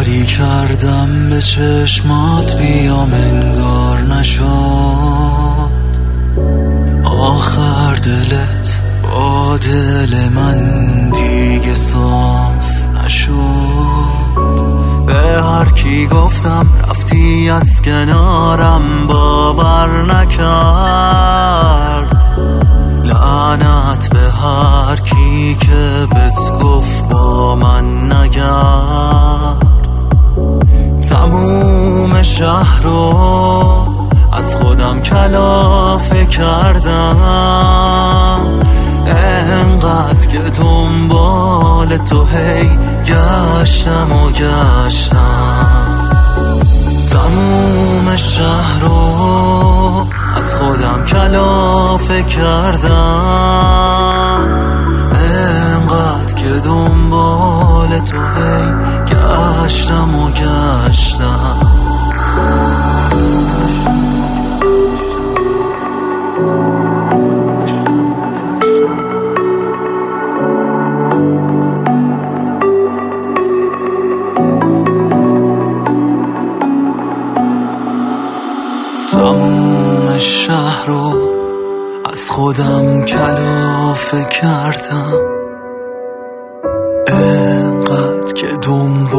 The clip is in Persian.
سری کردم به چشمات بیام انگار نشد. آخر دلت با دل من دیگه صاف نشد. به هر کی گفتم رفتی از کنارم باور نکرد. لعنت به هر کی که بهت گفت با من نگرد. تموم شهر رو از خودم کلافه کردم. انقدر که دنبال تو هی گشتم و گشتم. تموم شهر رو از خودم کلافه کردم. انقدر که دنبال تو هی گشتم و گشتم. تموم شهر رو از خودم کلافه کردم. انقدر که دنبال